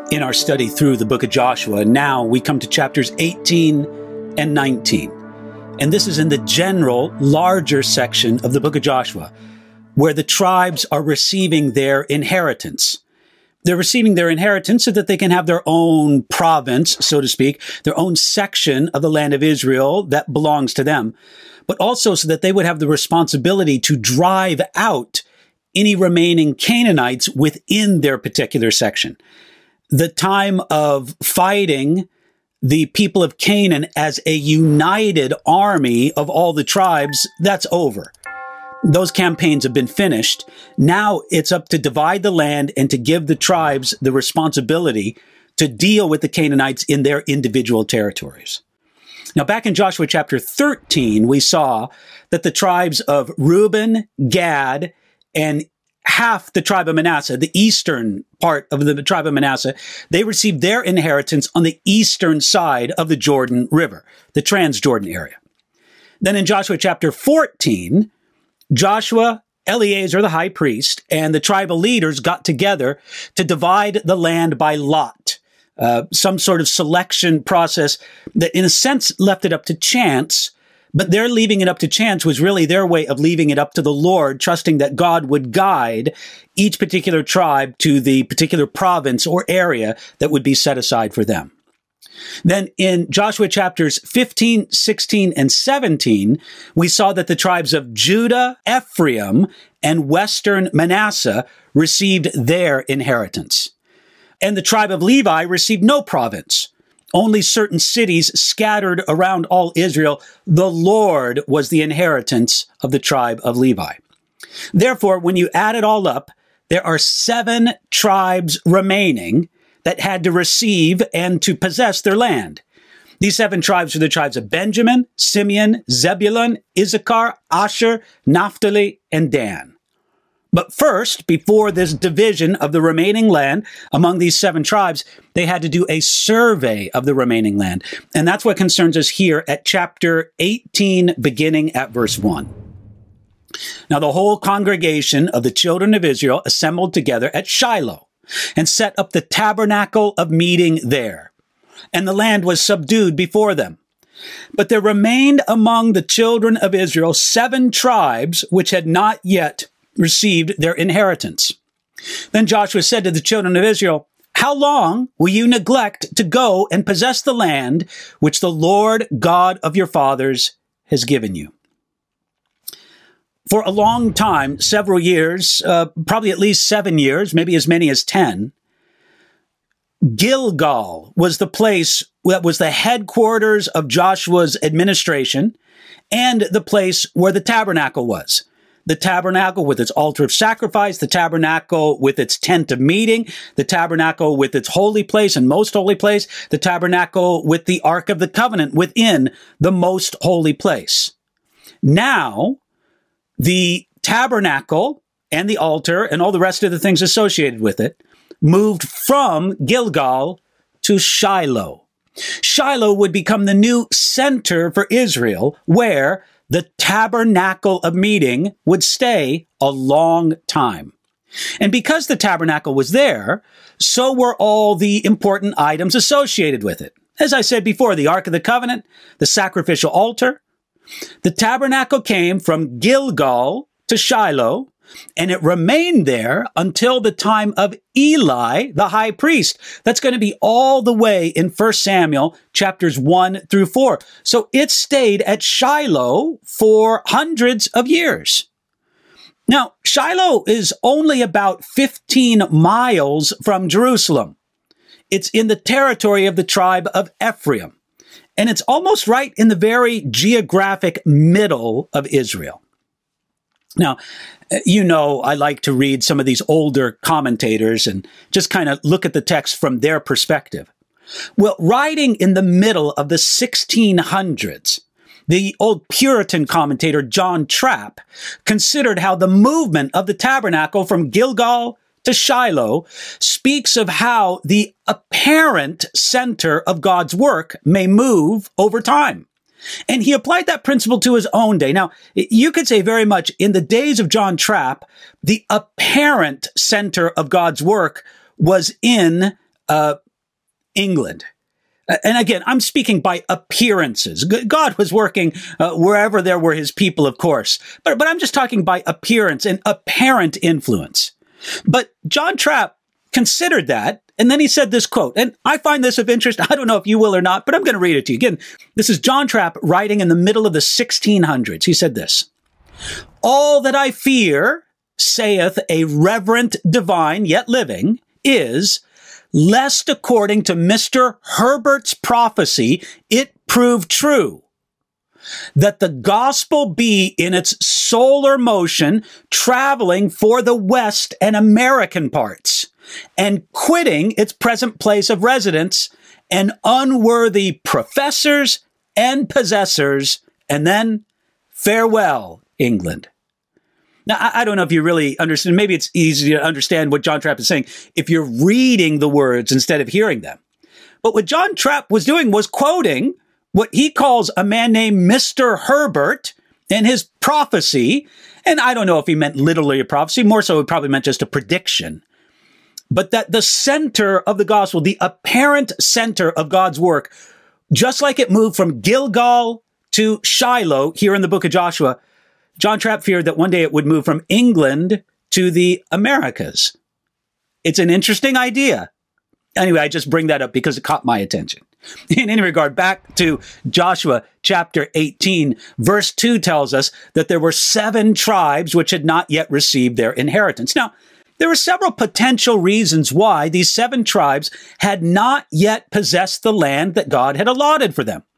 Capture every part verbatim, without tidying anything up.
in our study through the book of Joshua. Now we come to chapters eighteen and nineteen. And this is in the general, larger section of the book of Joshua, where the tribes are receiving their inheritance. They're receiving their inheritance so that they can have their own province, so to speak, their own section of the land of Israel that belongs to them, but also so that they would have the responsibility to drive out any remaining Canaanites within their particular section. The time of fighting the people of Canaan as a united army of all the tribes, that's over. Those campaigns have been finished. Now it's up to divide the land and to give the tribes the responsibility to deal with the Canaanites in their individual territories. Now, back in Joshua chapter thirteen, we saw that the tribes of Reuben, Gad, and half the tribe of Manasseh, the eastern part of the tribe of Manasseh, they received their inheritance on the eastern side of the Jordan River, the Transjordan area. Then in Joshua chapter fourteen, Joshua, Eleazar, the high priest, and the tribal leaders got together to divide the land by lot, uh, some sort of selection process that in a sense left it up to chance. But their leaving it up to chance was really their way of leaving it up to the Lord, trusting that God would guide each particular tribe to the particular province or area that would be set aside for them. Then in Joshua chapters fifteen, sixteen, and seventeen, we saw that the tribes of Judah, Ephraim, and western Manasseh received their inheritance. And the tribe of Levi received no province. Only certain cities scattered around all Israel. The Lord was the inheritance of the tribe of Levi. Therefore, when you add it all up, there are seven tribes remaining that had to receive and to possess their land. These seven tribes are the tribes of Benjamin, Simeon, Zebulun, Issachar, Asher, Naphtali, and Dan. But first, before this division of the remaining land among these seven tribes, they had to do a survey of the remaining land. And that's what concerns us here at chapter eighteen, beginning at verse one. Now, the whole congregation of the children of Israel assembled together at Shiloh and set up the tabernacle of meeting there. And the land was subdued before them. But there remained among the children of Israel seven tribes which had not yet received their inheritance. Then Joshua said to the children of Israel, "How long will you neglect to go and possess the land which the Lord God of your fathers has given you?" For a long time, several years, uh, probably at least seven years, maybe as many as ten, Gilgal was the place that was the headquarters of Joshua's administration and the place where the tabernacle was. The tabernacle with its altar of sacrifice, the tabernacle with its tent of meeting, the tabernacle with its holy place and most holy place, the tabernacle with the Ark of the Covenant within the most holy place. Now, the tabernacle and the altar and all the rest of the things associated with it moved from Gilgal to Shiloh. Shiloh would become the new center for Israel, where the tabernacle of meeting would stay a long time. And because the tabernacle was there, so were all the important items associated with it. As I said before, the Ark of the Covenant, the sacrificial altar. The tabernacle came from Gilgal to Shiloh, and it remained there until the time of Eli, the high priest. That's going to be all the way in First Samuel chapters one through four. So it stayed at Shiloh for hundreds of years. Now, Shiloh is only about fifteen miles from Jerusalem. It's in the territory of the tribe of Ephraim, and it's almost right in the very geographic middle of Israel. Now, you know, I like to read some of these older commentators and just kind of look at the text from their perspective. Well, writing in the middle of the sixteen hundreds, the old Puritan commentator John Trapp considered how the movement of the tabernacle from Gilgal to Shiloh speaks of how the apparent center of God's work may move over time. And he applied that principle to his own day. Now, you could say very much in the days of John Trapp, the apparent center of God's work was in uh, England. And again, I'm speaking by appearances. God was working uh, wherever there were his people, of course. But, but I'm just talking by appearance and apparent influence. But John Trapp considered that, and then he said this quote, and I find this of interest. I don't know if you will or not, but I'm going to read it to you. Again, this is John Trapp writing in the middle of the sixteen hundreds. He said this: "All that I fear, saith a reverent divine yet living, is lest according to Mister Herbert's prophecy, it prove true, that the gospel be in its solar motion, traveling for the West and American parts, and quitting its present place of residence, and unworthy professors and possessors, and then farewell, England." Now, I, I don't know if you really understand. Maybe it's easy to understand what John Trapp is saying if you're reading the words instead of hearing them. But what John Trapp was doing was quoting what he calls a man named Mister Herbert and his prophecy. And I don't know if he meant literally a prophecy. More so, it probably meant just a prediction. But that the center of the gospel, the apparent center of God's work, just like it moved from Gilgal to Shiloh here in the book of Joshua, John Trapp feared that one day it would move from England to the Americas. It's an interesting idea. Anyway, I just bring that up because it caught my attention. In any regard, back to Joshua chapter eighteen, verse two tells us that there were seven tribes which had not yet received their inheritance. Now, there were several potential reasons why these seven tribes had not yet possessed the land that God had allotted for them.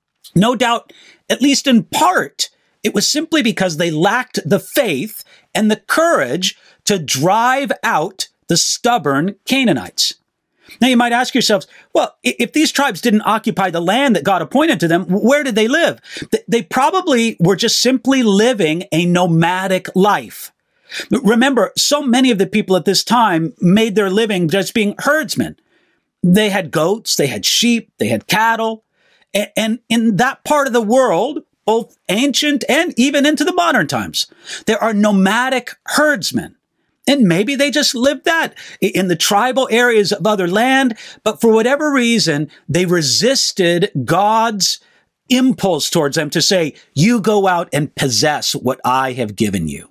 No doubt, at least in part, it was simply because they lacked the faith and the courage to drive out the stubborn Canaanites. Now, you might ask yourselves, well, if these tribes didn't occupy the land that God appointed to them, where did they live? They probably were just simply living a nomadic life. Remember, so many of the people at this time made their living just being herdsmen. They had goats, they had sheep, they had cattle. And in that part of the world, both ancient and even into the modern times, there are nomadic herdsmen. And maybe they just lived that in the tribal areas of other land. But for whatever reason, they resisted God's impulse towards them to say, you go out and possess what I have given you.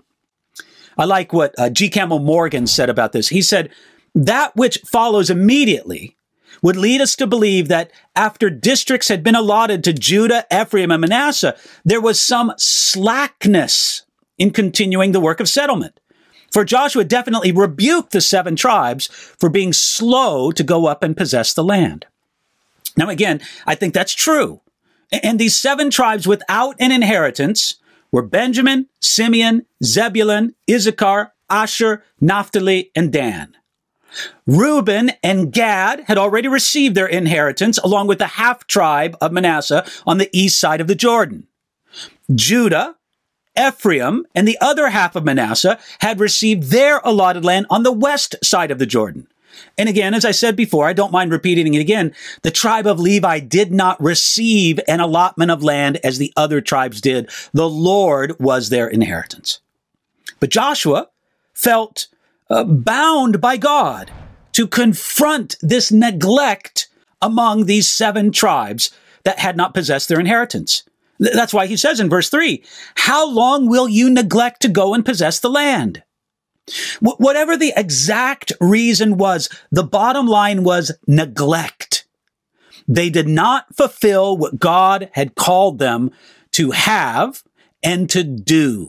I like what uh, G. Campbell Morgan said about this. He said, that which follows immediately would lead us to believe that after districts had been allotted to Judah, Ephraim, and Manasseh, there was some slackness in continuing the work of settlement. For Joshua definitely rebuked the seven tribes for being slow to go up and possess the land. Now, again, I think that's true. And these seven tribes without an inheritance were Benjamin, Simeon, Zebulun, Issachar, Asher, Naphtali, and Dan. Reuben and Gad had already received their inheritance along with the half tribe of Manasseh on the east side of the Jordan. Judah, Ephraim, and the other half of Manasseh had received their allotted land on the west side of the Jordan. And again, as I said before, I don't mind repeating it again, the tribe of Levi did not receive an allotment of land as the other tribes did. The Lord was their inheritance. But Joshua felt uh, bound by God to confront this neglect among these seven tribes that had not possessed their inheritance. That's why he says in verse three, how long will you neglect to go and possess the land? Wh- whatever the exact reason was, the bottom line was neglect. They did not fulfill what God had called them to have and to do.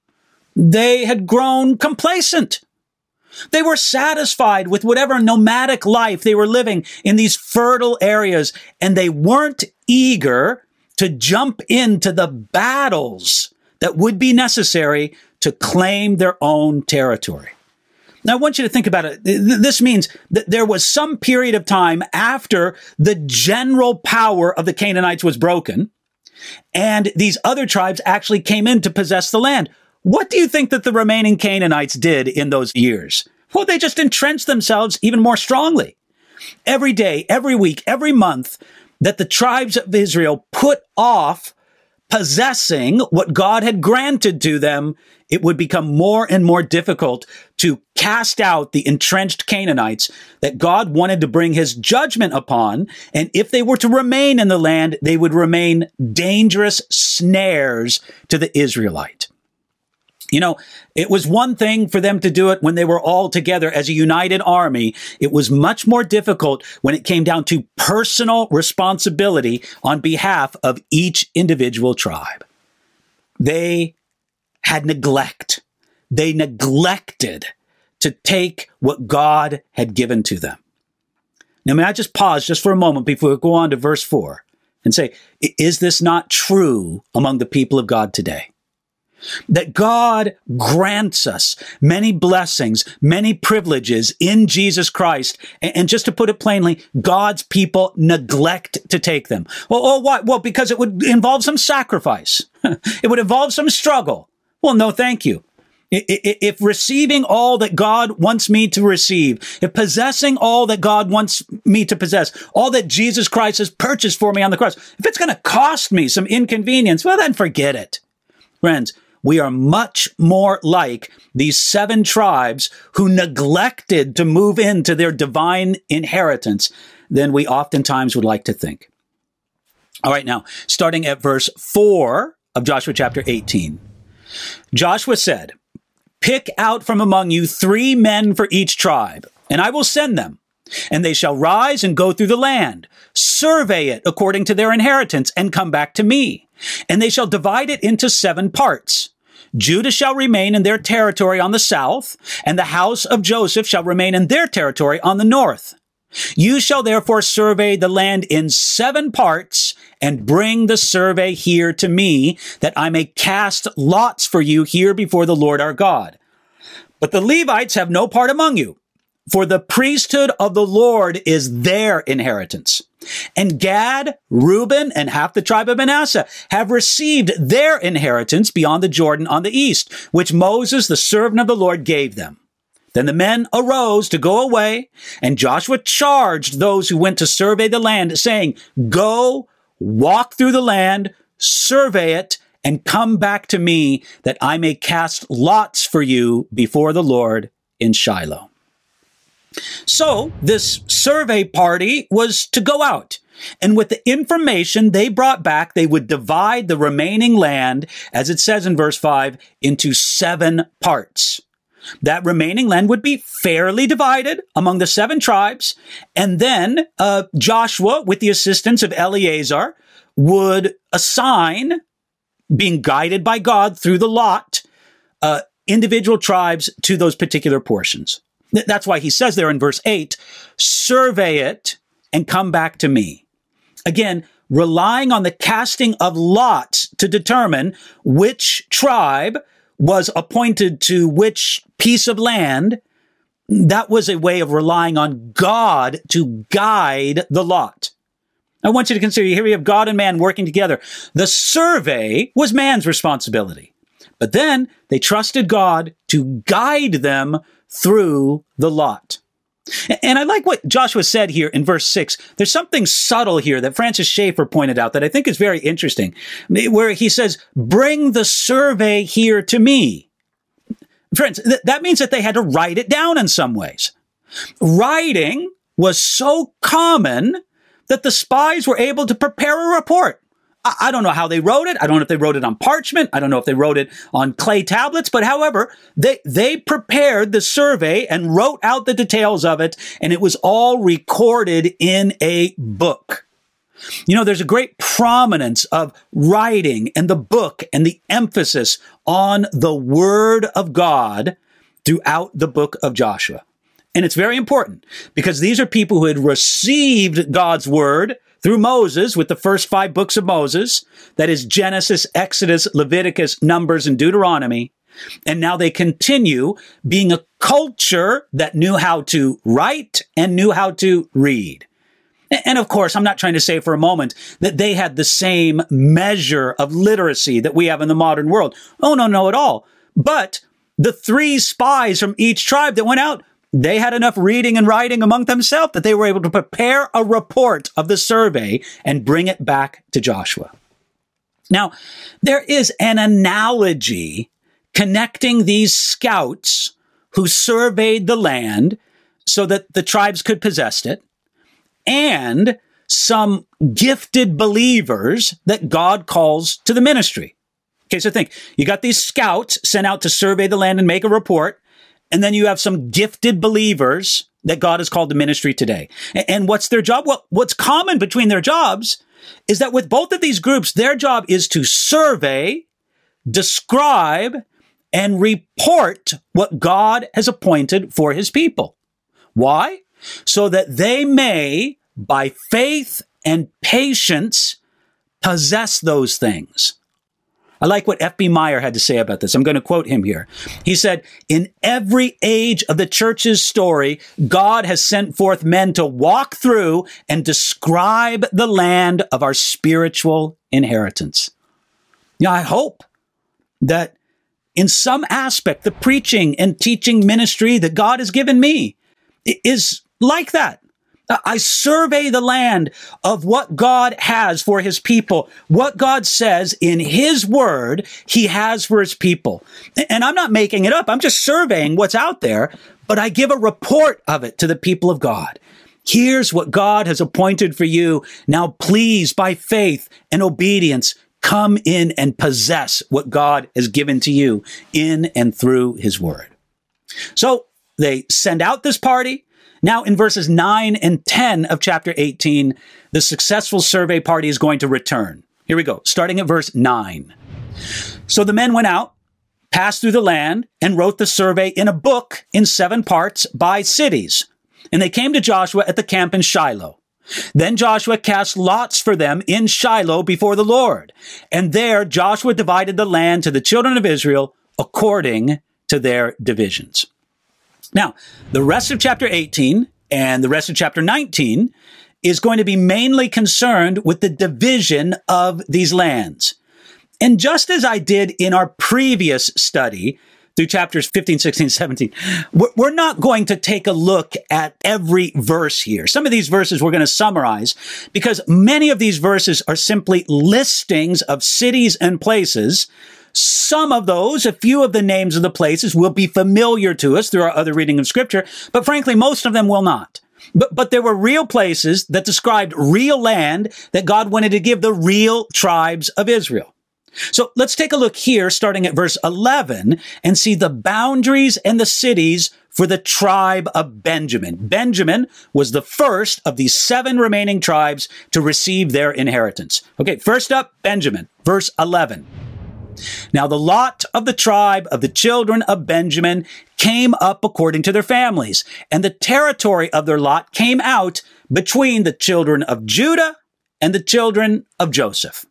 They had grown complacent. They were satisfied with whatever nomadic life they were living in these fertile areas, and they weren't eager to jump into the battles that would be necessary to claim their own territory. Now, I want you to think about it. This means that there was some period of time after the general power of the Canaanites was broken, and these other tribes actually came in to possess the land. What do you think that the remaining Canaanites did in those years? Well, they just entrenched themselves even more strongly. Every day, every week, every month, that the tribes of Israel put off possessing what God had granted to them, it would become more and more difficult to cast out the entrenched Canaanites that God wanted to bring his judgment upon. And if they were to remain in the land, they would remain dangerous snares to the Israelite. You know, it was one thing for them to do it when they were all together as a united army. It was much more difficult when it came down to personal responsibility on behalf of each individual tribe. They had neglect. They neglected to take what God had given to them. Now, may I just pause just for a moment before we go on to verse four and say, is this not true among the people of God today? That God grants us many blessings, many privileges in Jesus Christ. And just to put it plainly, God's people neglect to take them. Well, oh, why? Well, because it would involve some sacrifice. It would involve some struggle. Well, no, thank you. If receiving all that God wants me to receive, if possessing all that God wants me to possess, all that Jesus Christ has purchased for me on the cross, if it's going to cost me some inconvenience, well, then forget it. Friends, we are much more like these seven tribes who neglected to move into their divine inheritance than we oftentimes would like to think. All right, now, starting at verse four of Joshua chapter eighteen. Joshua said, "Pick out from among you three men for each tribe, and I will send them. And they shall rise and go through the land, survey it according to their inheritance, and come back to me. And they shall divide it into seven parts. Judah shall remain in their territory on the south, and the house of Joseph shall remain in their territory on the north. You shall therefore survey the land in seven parts, and bring the survey here to me, that I may cast lots for you here before the Lord our God. But the Levites have no part among you, for the priesthood of the Lord is their inheritance. And Gad, Reuben, and half the tribe of Manasseh have received their inheritance beyond the Jordan on the east, which Moses, the servant of the Lord, gave them." Then the men arose to go away, and Joshua charged those who went to survey the land, saying, "Go, walk through the land, survey it, and come back to me, that I may cast lots for you before the Lord in Shiloh." So this survey party was to go out, and with the information they brought back, they would divide the remaining land, as it says in verse five, into seven parts. That remaining land would be fairly divided among the seven tribes, and then uh, Joshua, with the assistance of Eleazar, would assign, being guided by God through the lot, uh, individual tribes to those particular portions. That's why he says there in verse eight, "Survey it and come back to me." Again, relying on the casting of lots to determine which tribe was appointed to which piece of land. That was a way of relying on God to guide the lot. I want you to consider, here we have God and man working together. The survey was man's responsibility, but then they trusted God to guide them through the lot. And I like what Joshua said here in verse six. There's something subtle here that Francis Schaeffer pointed out that I think is very interesting, where he says, "Bring the survey here to me." Friends, th- that means that they had to write it down in some ways. Writing was so common that the spies were able to prepare a report. I don't know how they wrote it. I don't know if they wrote it on parchment. I don't know if they wrote it on clay tablets. But however, they, they prepared the survey and wrote out the details of it, and it was all recorded in a book. You know, there's a great prominence of writing and the book and the emphasis on the Word of God throughout the book of Joshua. And it's very important because these are people who had received God's Word through Moses, with the first five books of Moses, that is Genesis, Exodus, Leviticus, Numbers, and Deuteronomy. And now they continue being a culture that knew how to write and knew how to read. And of course, I'm not trying to say for a moment that they had the same measure of literacy that we have in the modern world. Oh, no, no, at all. But the three spies from each tribe that went out, they had enough reading and writing among themselves that they were able to prepare a report of the survey and bring it back to Joshua. Now, there is an analogy connecting these scouts who surveyed the land so that the tribes could possess it, and some gifted believers that God calls to the ministry. Okay, so think, you got these scouts sent out to survey the land and make a report, and then you have some gifted believers that God has called to ministry today. And what's their job? Well, what's common between their jobs is that with both of these groups, their job is to survey, describe, and report what God has appointed for his people. Why? So that they may, by faith and patience, possess those things. I like what F B Meyer had to say about this. I'm going to quote him here. He said, "In every age of the church's story, God has sent forth men to walk through and describe the land of our spiritual inheritance." Yeah, I hope that in some aspect, the preaching and teaching ministry that God has given me is like that. I survey the land of what God has for his people, what God says in his word he has for his people. And I'm not making it up. I'm just surveying what's out there, but I give a report of it to the people of God. Here's what God has appointed for you. Now, please, by faith and obedience, come in and possess what God has given to you in and through his word. So they send out this party. Now, in verses nine and ten of chapter eighteen, the successful survey party is going to return. Here we go, starting at verse nine. "So the men went out, passed through the land, and wrote the survey in a book in seven parts by cities. And they came to Joshua at the camp in Shiloh. Then Joshua cast lots for them in Shiloh before the Lord. And there Joshua divided the land to the children of Israel according to their divisions." Now, the rest of chapter eighteen and the rest of chapter nineteen is going to be mainly concerned with the division of these lands. And just as I did in our previous study through chapters fifteen, sixteen, seventeen, we're not going to take a look at every verse here. Some of these verses we're going to summarize because many of these verses are simply listings of cities and places. Some of those, a few of the names of the places will be familiar to us through our other reading of scripture, but frankly, most of them will not. But, but there were real places that described real land that God wanted to give the real tribes of Israel. So let's take a look here, starting at verse eleven, and see the boundaries and the cities for the tribe of Benjamin. Benjamin was the first of these seven remaining tribes to receive their inheritance. Okay, first up, Benjamin, verse eleven. "Now the lot of the tribe of the children of Benjamin came up according to their families, and the territory of their lot came out between the children of Judah and the children of Joseph."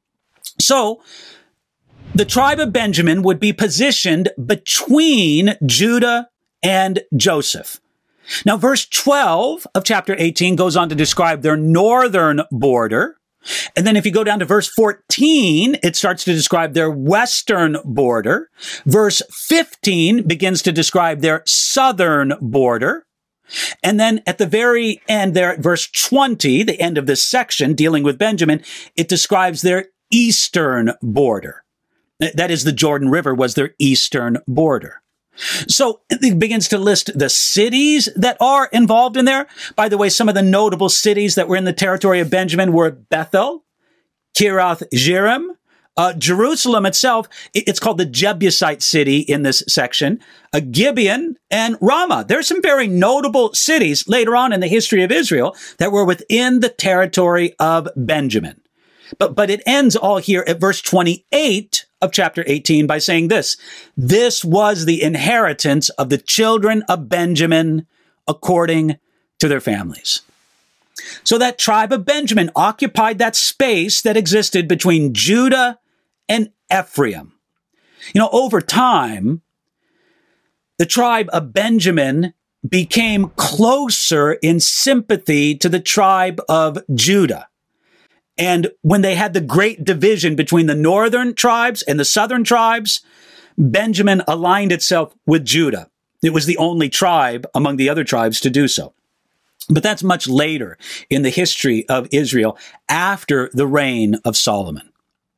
So the tribe of Benjamin would be positioned between Judah and Joseph. Now, verse twelve of chapter eighteen goes on to describe their northern border. And then if you go down to verse fourteen, it starts to describe their western border. Verse fifteen begins to describe their southern border. And then at the very end there, at verse twenty, the end of this section dealing with Benjamin, it describes their eastern border. That is, the Jordan River was their eastern border. So it begins to list the cities that are involved in there. By the way, some of the notable cities that were in the territory of Benjamin were Bethel, Kiriath Jearim, uh, Jerusalem itself. It's called the Jebusite city in this section, uh, Gibeon, and Ramah. There's some very notable cities later on in the history of Israel that were within the territory of Benjamin. But, but it ends all here at verse twenty-eight of chapter eighteen by saying this: "This was the inheritance of the children of Benjamin according to their families." So that tribe of Benjamin occupied that space that existed between Judah and Ephraim. You know, over time, the tribe of Benjamin became closer in sympathy to the tribe of Judah. And when they had the great division between the northern tribes and the southern tribes, Benjamin aligned itself with Judah. It was the only tribe among the other tribes to do so. But that's much later in the history of Israel, after the reign of Solomon.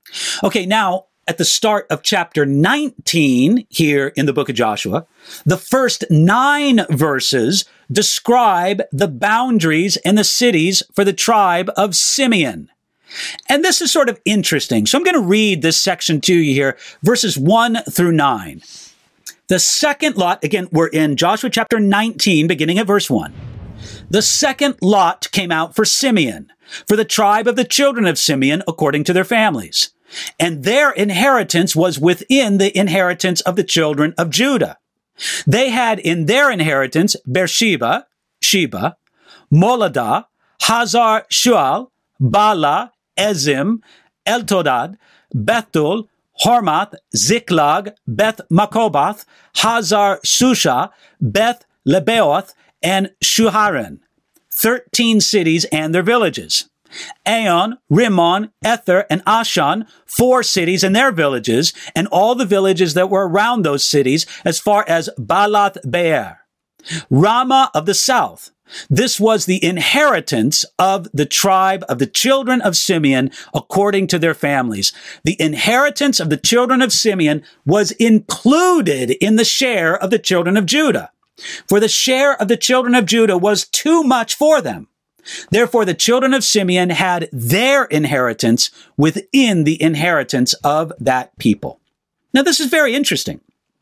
Okay, now at the start of chapter nineteen here in the book of Joshua, the first nine verses describe the boundaries and the cities for the tribe of Simeon. And this is sort of interesting. So I'm going to read this section to you here, verses one through nine. The second lot, again, we're in Joshua chapter nineteen, beginning at verse one. The second lot came out for Simeon, for the tribe of the children of Simeon, according to their families. And their inheritance was within the inheritance of the children of Judah. They had in their inheritance Beersheba, Sheba, Moladah, Hazar Shual, Bala, Ezim, Eltodad, Bethul, Hormath, Ziklag, Beth Makobath, Hazar Shusha, Beth Lebaoth, and Shuharan, thirteen cities and their villages. Aon, Rimmon, Ether, and Ashan, four cities and their villages, and all the villages that were around those cities as far as Balath Beer. Ramah of the south. This was the inheritance of the tribe of the children of Simeon according to their families. The inheritance of the children of Simeon was included in the share of the children of Judah. For the share of the children of Judah was too much for them. Therefore, the children of Simeon had their inheritance within the inheritance of that people. Now, this is very interesting.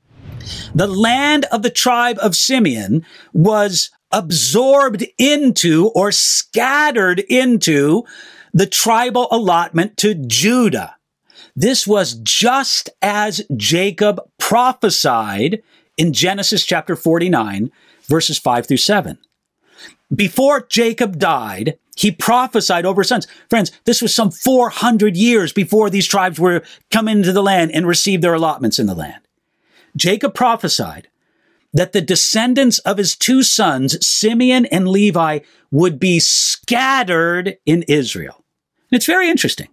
The land of the tribe of Simeon was absorbed into or scattered into the tribal allotment to Judah. This was just as Jacob prophesied in Genesis chapter forty-nine, verses five through seven. Before Jacob died, he prophesied over his sons. Friends, this was some four hundred years before these tribes were come into the land and received their allotments in the land. Jacob prophesied that the descendants of his two sons, Simeon and Levi, would be scattered in Israel. And it's very interesting.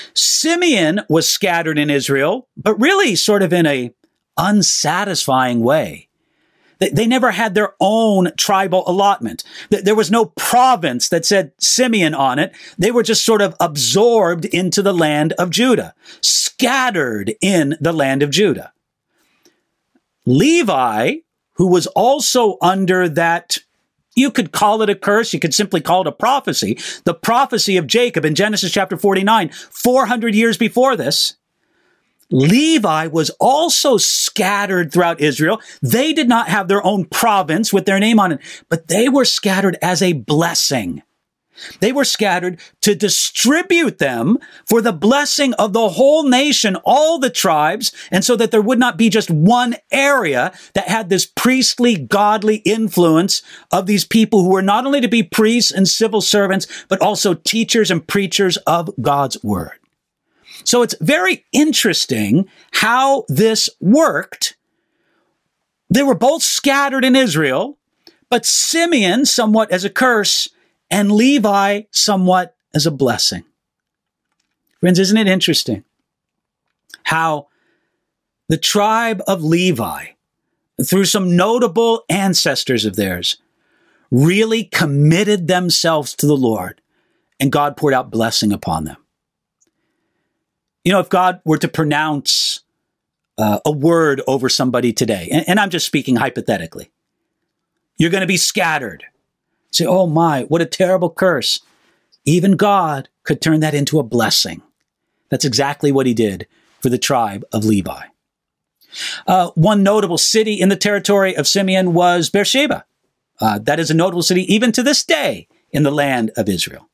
Simeon was scattered in Israel, but really sort of in a unsatisfying way. They, they never had their own tribal allotment. There was no province that said Simeon on it. They were just sort of absorbed into the land of Judah, scattered in the land of Judah. Levi, who was also under that, you could call it a curse, you could simply call it a prophecy, the prophecy of Jacob in Genesis chapter forty-nine, four hundred years before this. Levi was also scattered throughout Israel. They did not have their own province with their name on it, but they were scattered as a blessing. They were scattered to distribute them for the blessing of the whole nation, all the tribes, and so that there would not be just one area that had this priestly, godly influence of these people who were not only to be priests and civil servants, but also teachers and preachers of God's word. So it's very interesting how this worked. They were both scattered in Israel, but Simeon somewhat as a curse and Levi somewhat as a blessing. Friends, isn't it interesting how the tribe of Levi, through some notable ancestors of theirs, really committed themselves to the Lord, and God poured out blessing upon them. You know, if God were to pronounce uh, a word over somebody today, and, and I'm just speaking hypothetically, you're going to be scattered. Say, oh my, what a terrible curse. Even God could turn that into a blessing. That's exactly what he did for the tribe of Levi. Uh, one notable city in the territory of Simeon was Beersheba. Uh, that is a notable city even to this day in the land of Israel.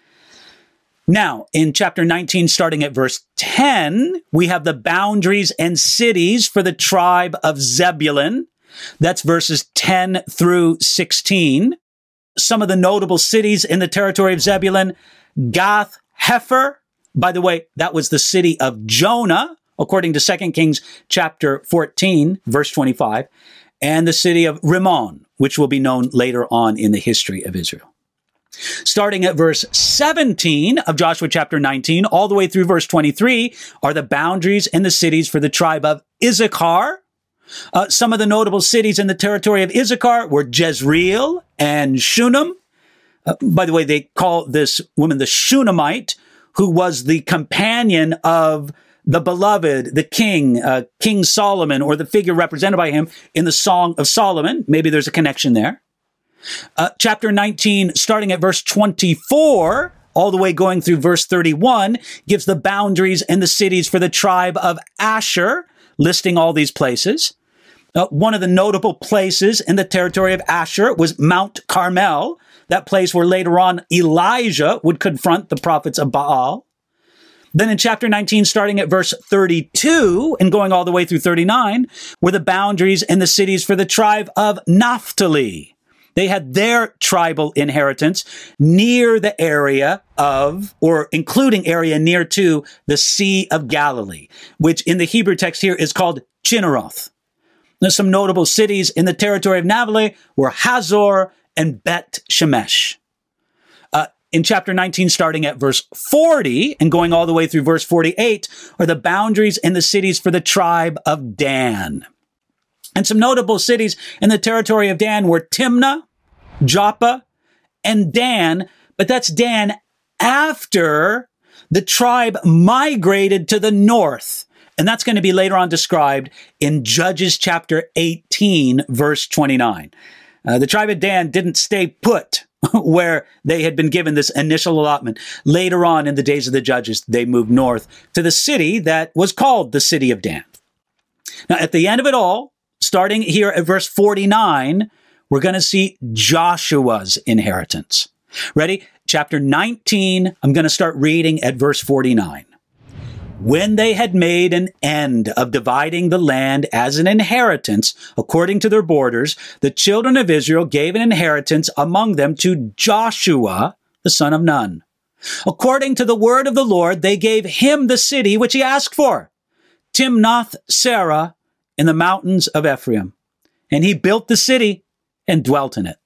Now, in chapter nineteen, starting at verse ten, we have the boundaries and cities for the tribe of Zebulun. That's verses ten through sixteen. Some of the notable cities in the territory of Zebulun: Gath Hepher. By the way, that was the city of Jonah, according to Second Kings chapter fourteen, verse twenty-five, and the city of Rimmon, which will be known later on in the history of Israel. Starting at verse seventeen of Joshua chapter nineteen, all the way through verse twenty-three, are the boundaries and the cities for the tribe of Issachar. Uh, some of the notable cities in the territory of Issachar were Jezreel and Shunem. Uh, by the way, they call this woman the Shunammite, who was the companion of the beloved, the king, uh, King Solomon, or the figure represented by him in the Song of Solomon. Maybe there's a connection there. Uh, chapter nineteen, starting at verse twenty-four, all the way going through verse thirty-one, gives the boundaries and the cities for the tribe of Asher, listing all these places. Uh, one of the notable places in the territory of Asher was Mount Carmel, that place where later on Elijah would confront the prophets of Baal. Then in chapter nineteen, starting at verse thirty-two and going all the way through thirty-nine, were the boundaries and the cities for the tribe of Naphtali. They had their tribal inheritance near the area of, or including area near to, the Sea of Galilee, which in the Hebrew text here is called Chinneroth. There's some notable cities in the territory of Naphtali were Hazor and Bet Shemesh. Uh, in chapter nineteen, starting at verse forty and going all the way through verse forty-eight, are the boundaries and the cities for the tribe of Dan. And some notable cities in the territory of Dan were Timnah, Joppa, and Dan, but that's Dan after the tribe migrated to the north. And that's going to be later on described in Judges chapter eighteen, verse twenty-nine. Uh, the tribe of Dan didn't stay put where they had been given this initial allotment. Later on in the days of the Judges, they moved north to the city that was called the city of Dan. Now, at the end of it all, starting here at verse forty-nine, we're going to see Joshua's inheritance. Ready? Chapter nineteen, I'm going to start reading at verse forty-nine. When they had made an end of dividing the land as an inheritance according to their borders, the children of Israel gave an inheritance among them to Joshua, the son of Nun. According to the word of the Lord, they gave him the city which he asked for, Timnath Serah, in the mountains of Ephraim. And he built the city and dwelt in it.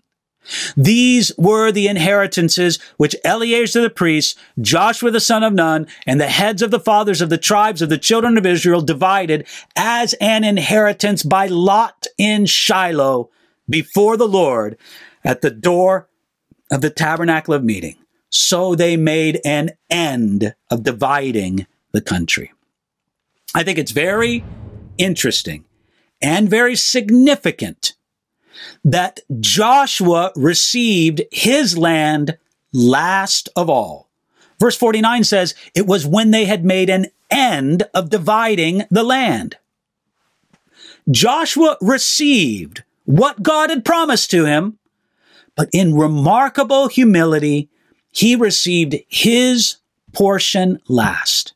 These were the inheritances which Eleazar the priest, Joshua the son of Nun, and the heads of the fathers of the tribes of the children of Israel divided as an inheritance by lot in Shiloh before the Lord at the door of the tabernacle of meeting. So they made an end of dividing the country. I think it's very interesting and very significant that Joshua received his land last of all. Verse forty-nine says, it was when they had made an end of dividing the land. Joshua received what God had promised to him, but in remarkable humility, he received his portion last.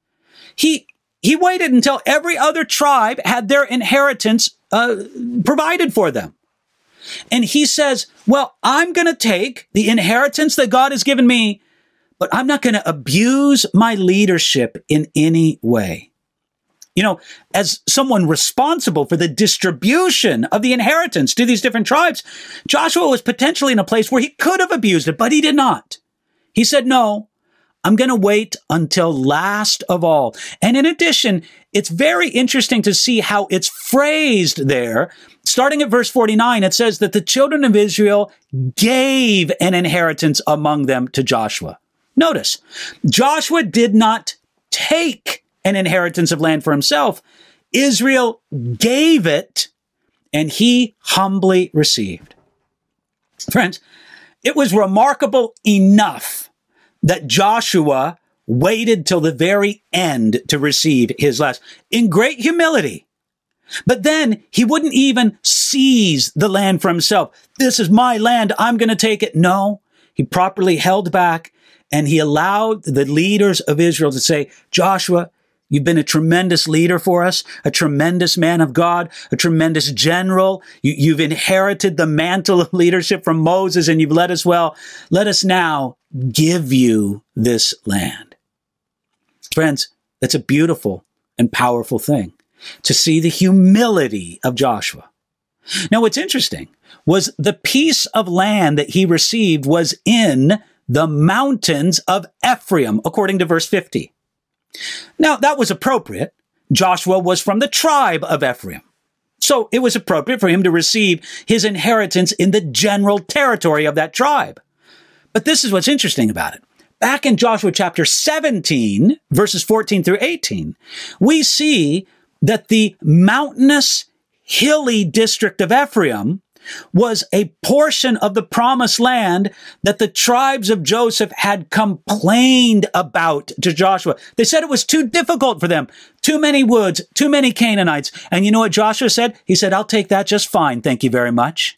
He, he waited until every other tribe had their inheritance uh, provided for them. And he says, well, I'm going to take the inheritance that God has given me, but I'm not going to abuse my leadership in any way. You know, as someone responsible for the distribution of the inheritance to these different tribes, Joshua was potentially in a place where he could have abused it, but he did not. He said, no, I'm going to wait until last of all. And in addition, it's very interesting to see how it's phrased there. Starting at verse forty-nine, it says that the children of Israel gave an inheritance among them to Joshua. Notice, Joshua did not take an inheritance of land for himself. Israel gave it, and he humbly received. Friends, it was remarkable enough that Joshua waited till the very end to receive his last, in great humility. But then he wouldn't even seize the land for himself. This is my land. I'm going to take it. No, he properly held back, and he allowed the leaders of Israel to say, Joshua, you've been a tremendous leader for us, a tremendous man of God, a tremendous general. You, you've inherited the mantle of leadership from Moses, and you've led us well. Let us now give you this land. Friends, that's a beautiful and powerful thing, to see the humility of Joshua. Now, what's interesting was the piece of land that he received was in the mountains of Ephraim, according to verse fifty. Now, that was appropriate. Joshua was from the tribe of Ephraim. So it was appropriate for him to receive his inheritance in the general territory of that tribe. But this is what's interesting about it. back in Joshua chapter seventeen, verses fourteen through eighteen, we see that the mountainous, hilly district of Ephraim was a portion of the promised land that the tribes of Joseph had complained about to Joshua. They said it was too difficult for them. Too many woods, too many Canaanites. And you know what Joshua said? He said, I'll take that just fine. Thank you very much.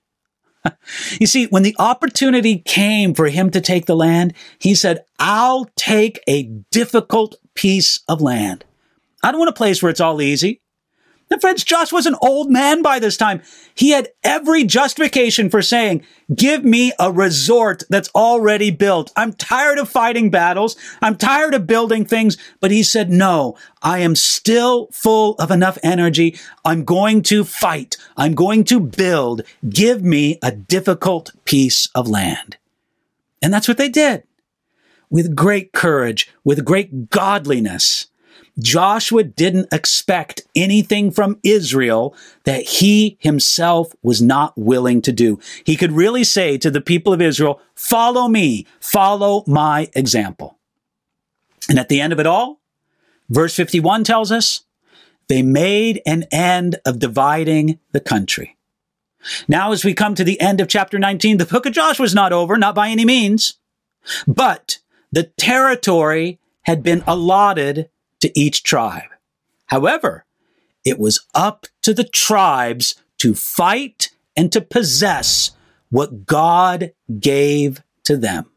You see, when the opportunity came for him to take the land, he said, I'll take a difficult piece of land. I don't want a place where it's all easy. And friends, Joshua was an old man by this time. He had every justification for saying, give me a resort that's already built. I'm tired of fighting battles. I'm tired of building things. But he said, no, I am still full of enough energy. I'm going to fight. I'm going to build. Give me a difficult piece of land. And that's what they did. With great courage, with great godliness. Joshua didn't expect anything from Israel that he himself was not willing to do. He could really say to the people of Israel, follow me, follow my example. And at the end of it all, verse fifty-one tells us, they made an end of dividing the country. Now, as we come to the end of chapter nineteen, the book of Joshua is not over, not by any means, but the territory had been allotted to each tribe. However, it was up to the tribes to fight and to possess what God gave to them.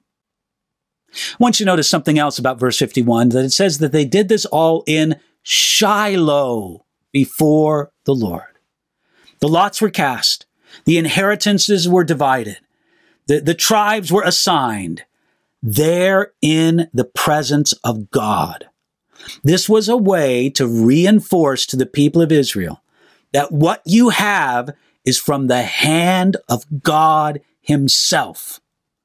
I want you to notice something else about verse fifty-one, that it says that they did this all in Shiloh before the Lord. The lots were cast. The inheritances were divided. The, the tribes were assigned. There in the presence of God. This was a way to reinforce to the people of Israel that what you have is from the hand of God himself.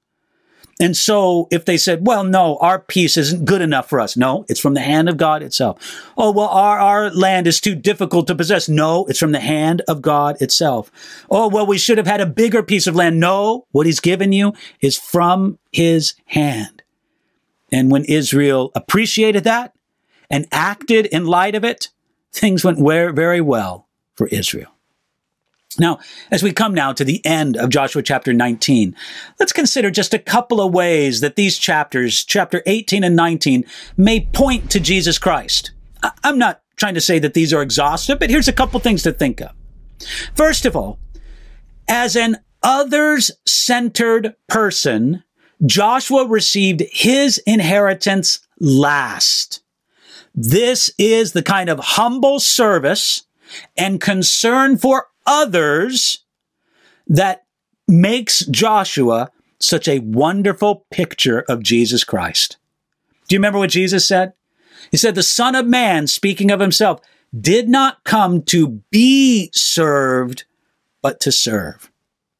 And so if they said, well, no, our peace isn't good enough for us. No, it's from the hand of God itself. Oh, well, our, our land is too difficult to possess. No, it's from the hand of God itself. Oh, well, we should have had a bigger piece of land. No, what he's given you is from his hand. And when Israel appreciated that, and acted in light of it, things went very well for Israel. Now, as we come now to the end of Joshua chapter nineteen, let's consider just a couple of ways that these chapters, chapter eighteen and nineteen, may point to Jesus Christ. I'm not trying to say that these are exhaustive, but here's a couple things to think of. First of all, as an others-centered person, Joshua received his inheritance last. This is the kind of humble service and concern for others that makes Joshua such a wonderful picture of Jesus Christ. Do you remember what Jesus said? He said, the Son of Man, speaking of himself, did not come to be served, but to serve.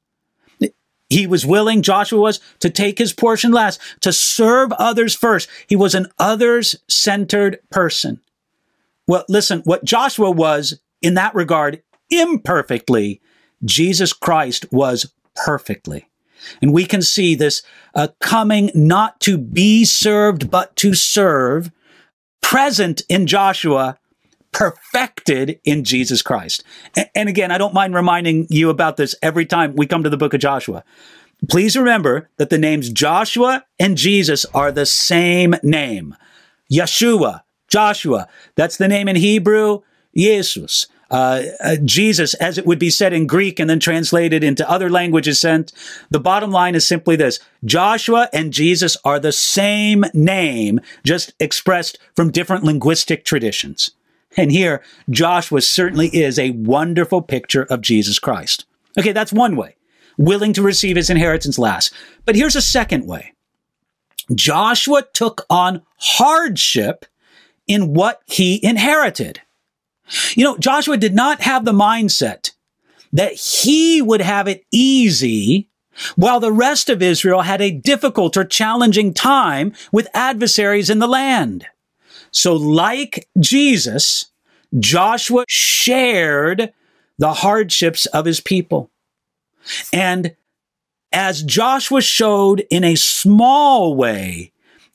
He was willing, Joshua was, to take his portion last, to serve others first. He was an others-centered person. Well, listen, what Joshua was in that regard imperfectly, Jesus Christ was perfectly. And we can see this uh, coming not to be served, but to serve, present in Joshua, perfected in Jesus Christ. And, and again, I don't mind reminding you about this every time we come to the book of Joshua. Please remember that the names Joshua and Jesus are the same name. Yeshua, Joshua, that's the name in Hebrew, Jesus. Uh, uh, Jesus, as it would be said in Greek and then translated into other languages sent. The bottom line is simply this. Joshua and Jesus are the same name, just expressed from different linguistic traditions. And here, Joshua certainly is a wonderful picture of Jesus Christ. Okay, that's one way. Willing to receive his inheritance last. But here's a second way. Joshua took on hardship in what he inherited. You know, Joshua did not have the mindset that he would have it easy while the rest of Israel had a difficult or challenging time with adversaries in the land. So like Jesus, Joshua shared the hardships of his people. And as Joshua showed in a small way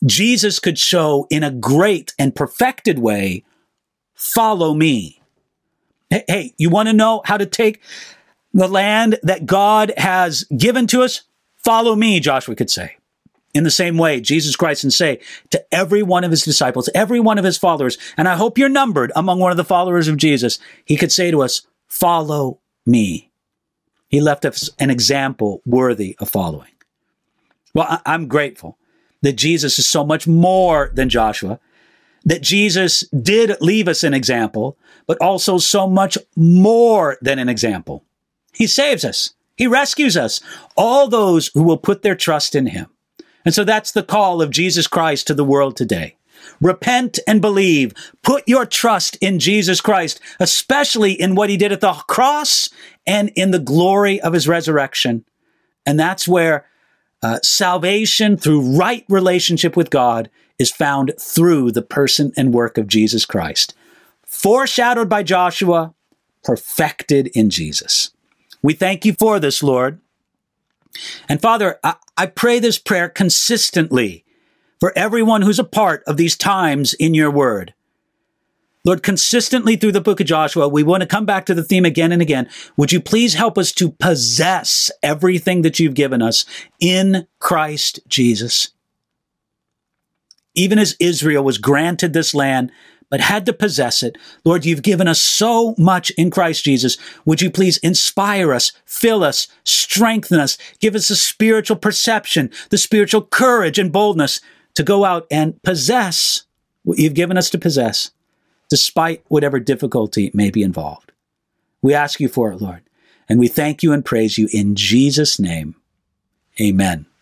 Jesus could show in a great and perfected way, follow me. Hey, hey, you want to know how to take the land that God has given to us? Follow me, Joshua could say. In the same way, Jesus Christ can say to every one of his disciples, every one of his followers, and I hope you're numbered among one of the followers of Jesus, he could say to us, follow me. He left us an example worthy of following. Well, I'm grateful that Jesus is so much more than Joshua, that Jesus did leave us an example, but also so much more than an example. He saves us. He rescues us, all those who will put their trust in him. And so that's the call of Jesus Christ to the world today. Repent and believe. Put your trust in Jesus Christ, especially in what he did at the cross and in the glory of his resurrection. And that's where uh, salvation through right relationship with God is found through the person and work of Jesus Christ. Foreshadowed by Joshua, perfected in Jesus. We thank you for this, Lord. And Father, I, I pray this prayer consistently for everyone who's a part of these times in your word. Lord, consistently through the book of Joshua, we want to come back to the theme again and again. Would you please help us to possess everything that you've given us in Christ Jesus? Even as Israel was granted this land, but had to possess it. Lord, you've given us so much in Christ Jesus. Would you please inspire us, fill us, strengthen us, give us the spiritual perception, the spiritual courage and boldness to go out and possess what you've given us to possess, despite whatever difficulty may be involved. We ask you for it, Lord, and we thank you and praise you in Jesus' name. Amen.